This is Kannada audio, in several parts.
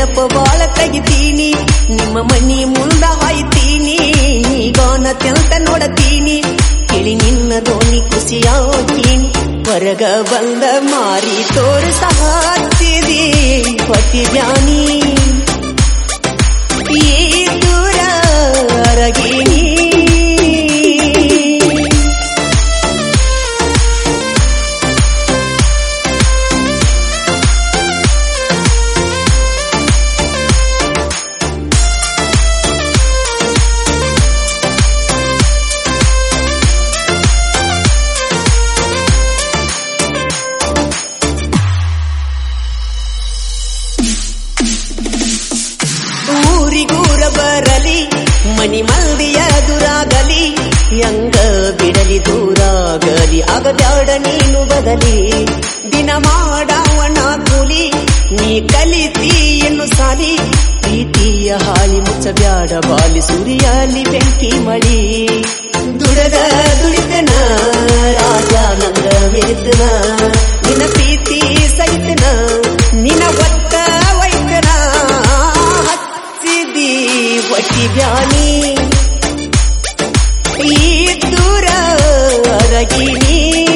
ನೆನಪ ಬಾಳ ತೆಗಿತೀನಿ ನಿಮ್ಮ ಮನಿ ಮುಂದ ಹಾಯ್ತೀನಿ ಗಾನ ತೆಂತ ನೋಡತೀನಿ ಕೇಳಿ ನಿನ್ನ ಧ್ವನಿ ಖುಷಿಯಾಗ್ತೀನಿ ಹೊರಗ ಬಂದ ಮಾರಿ ತೋರು ಸಹಾತಿದಿ ಪತಿ ಜಾನಿ ಈ ದೂರ ಅರಗಿನಿ ಊರಿಗೂರ ಬರಲಿ ಮನಿ ಮಂದಿಯ ದುರಾಗಲಿ ಯಂಗ ಬಿಡಲಿ ದೂರಾಗಲಿ ಆಗಬ್ಯಾಡ ನೀನು ಬದಲಿ ದಿನ ಮಾಡವಣ ಕೂಲಿ ನೀ ಕಲಿತಿ ಎನ್ನು ಸಾಲಿ ಪ್ರೀತಿಯ ಹಾಳಿ ಮುಚ್ಚಬ್ಯಾಡ ಬಾಲಿ ಸುರಿಯಲಿ ಬೆಂಕಿ ಮಳಿ ದುಡದ ದುಡಿತನ ರಾಜ ನಂಗ ಮೆರಿತನ ನಿನ್ನ ಪ್ರೀತಿ ಸಹಿತನ ನಿನ್ನ ಒತ್ತ ವೈತನ ಒಟ್ಟಿ ಬ್ಯಾನಿ ಈ ದೂರ ಅರಗಿನಿ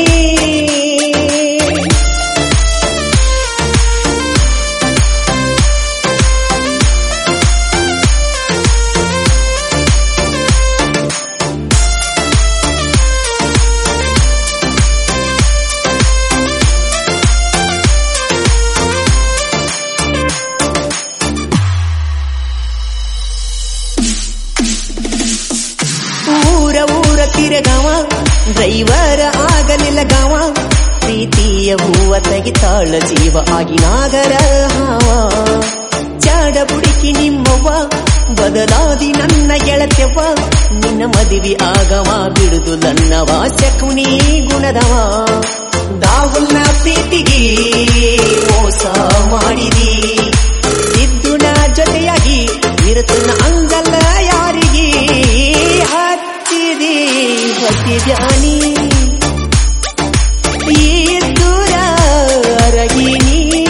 ಊರ ತಿರಗಾವ ಡ್ರೈವರ ಆಗಲಿಲ್ಲ ಗಾವ ಪ್ರೀತಿಯ ಹೂವ ತೆಗಿತಾಳ ಜೀವ ಆಗಿ ನಾಗರ ಹಾವ ಚಾಡ ಬುಡಿಕಿ ನಿಮ್ಮವ್ವ ಬದಲಾದಿ ನನ್ನ ಗೆಳತ್ಯವ್ವ ನಿನ್ನ ಮದುವೆ ಆಗವ ಬಿಡುದು ನನ್ನವ ಶಕುನಿ ಗುಣದವ ದಾವುಲ್ನ ಪ್ರೀತಿಗೆ ಮೋಸ ಮಾಡಿದಿ ಇದ್ದುನ ಜೊತೆಯಾಗಿ ಇರುತ್ತನ ಅಂಗಲ್ಲ ಯಾರಿಗೆ ಹತ್ತಿದಿ ಹೊತ್ತಿ ಜಾನಿ ಈ ದೂರ ಅರಗಿನಿ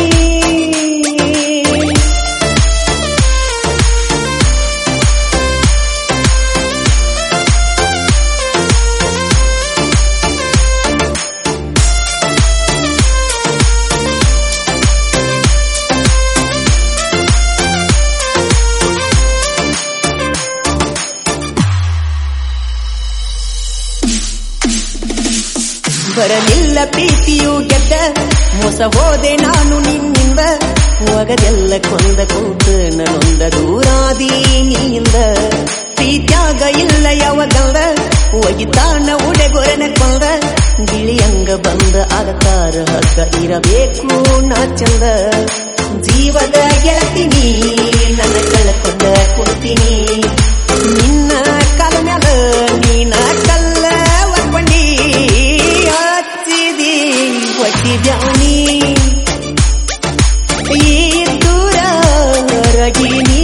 ಬರಲಿಲ್ಲ ಪ್ರೀತಿಯು ಗೆದ್ದ ಮೋಸ ಹೋದೆ ನಾನು ನಿನ್ನಿಂದ ಒಗದೆಲ್ಲ ಕೊಂದ ಕೂತು ನನ್ನೊಂದ ದೂರಾದಿ ನೀಂದ ಪ್ರೀತ್ಯಾಗ ಇಲ್ಲ ಯಾವಗಂದ ಒಗಿತಾನ ಉಡೆಗೊರನ ಕೊಂದ ಗಿಳಿಯಂಗ ಬಂದ ಆಗತಾರ ಹಗ್ಗ ಇರಬೇಕು ನಾ ಚಂದ ಜೀವದ ಗೆಳತೀನಿ ನನ್ನ ಕಳ್ಕೊಂಡ ಕೊಡ್ತೀನಿ ನಿನ್ನ ಕಾಲ ಮ್ಯಾಲ ನೀನ ಕಲ್ಲ ಒರ್ಕೊಂಡಿ ಹಚ್ಚಿದಿ ಒಟ್ಟಿ ಜಾನಿ ಈ ದೂರ ಅರಗಿನಿ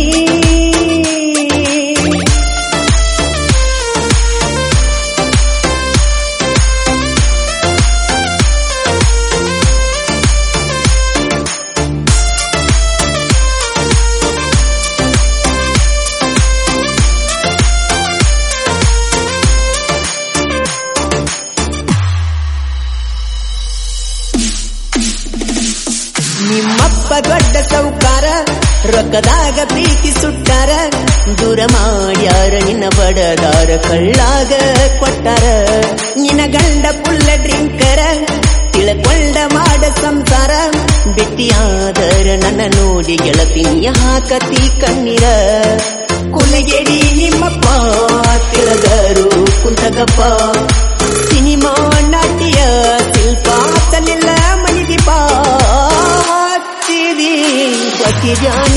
ನಿಮ್ಮಪ್ಪ ದೊಡ್ಡ ಸೌಕಾರ ರೊಕ್ಕದಾಗ ಪ್ರೀತಿ ಸುಟ್ಟಾರ ದೂರ ಮಾಡ್ಯಾರ ನಿನ್ನ ಬಡದಾರ ಕಳ್ಳಾಗ ಕೊಟ್ಟಾರ ನಿನ್ನ ಗಂಡ ಪುಲ್ಲ ಡ್ರಿಂಕರ ತಿಳ್ಕೊಂಡ ಮಾಡ ಸಂಸಾರ ಬೆಟ್ಟಿಯಾದರ ನನ್ನ ನೋಡಿ ಗೆಳತಿಯ ಹಾಕತಿ ಕಣ್ಣೀರ ಕುಲಗೆಡಿ ನಿಮ್ಮಪ್ಪ ತಿಳದರು ಕುಂತಗಪ್ಪ ಸಿನಿಮಾ ನಾಟ್ಯ ಶಿಲ್ಪ ಚಲಿಲ್ಲ ಮನಿದೀಪ ಹಚ್ಚಿದಿ ಪತಿ ಜಾನಿ